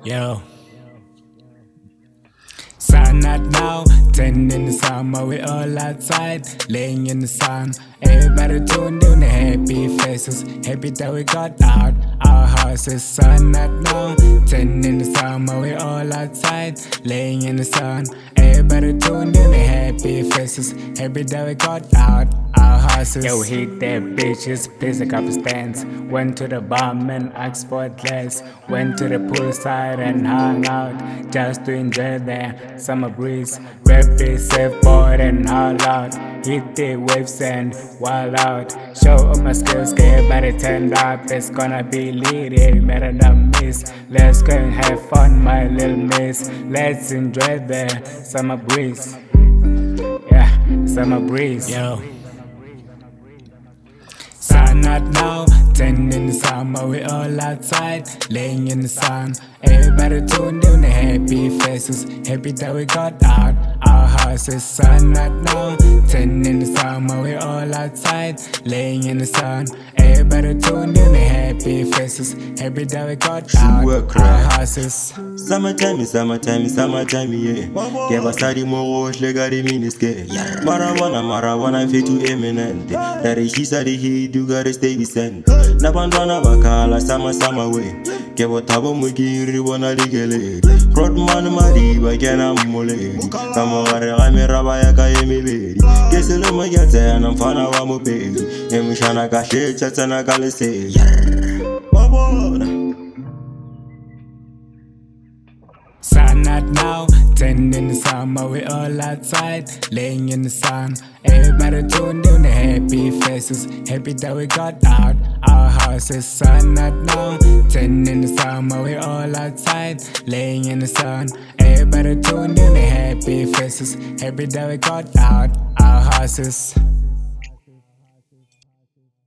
Yo. Sun out now, 10 in the summer, we all outside, laying in the sun. Everybody tuned in, the happy faces, happy that we got out our houses. Sun out now, 10 in the summer, we all outside, laying in the sun. Everybody tuned in, the happy faces, happy that we got out our houses. Yo, hit that bitches, place a couple stands. Went to the barman, asked for a glass. Went to the poolside and hung out, just to enjoy the summer breeze. Rap the surfboard and haul out, hit the waves and wild out. Show all my skills, get everybody turned up. It's gonna be lit, it matter not miss. Let's go and have fun, my little miss. Let's enjoy the summer breeze. Yeah, summer breeze. Yo. Sun out now, 10 in the summer, we all outside, laying in the sun. Everybody tuned in, the happy faces, happy that we got out our houses. Sun out now, 10 in the summer, we all outside, laying in the sun. Everybody tuned in, the happy faces, happy that we got out our houses. Summertime, yeah. Give us study more, legari miniske. Marijuana, fit too eminent. That is, she said, he do gotta stay decent. Nabandana bakala, summer way. Give what tabo mugiri, wanna legally. Rodman Mariba, can I'm mole. Come on, I'm a rabaya, Kayemi baby. Guess a little get there, and I'm fana wamu baby. Emishana Gashi, Chatsana Galise. Sun out now, 10 in the summer, we all outside, laying in the sun. Everybody tuned in, the happy faces, happy that we got out our houses. Sun out now, 10 in the summer, we all outside, laying in the sun. Everybody tuned in, the happy faces, happy that we got out our houses.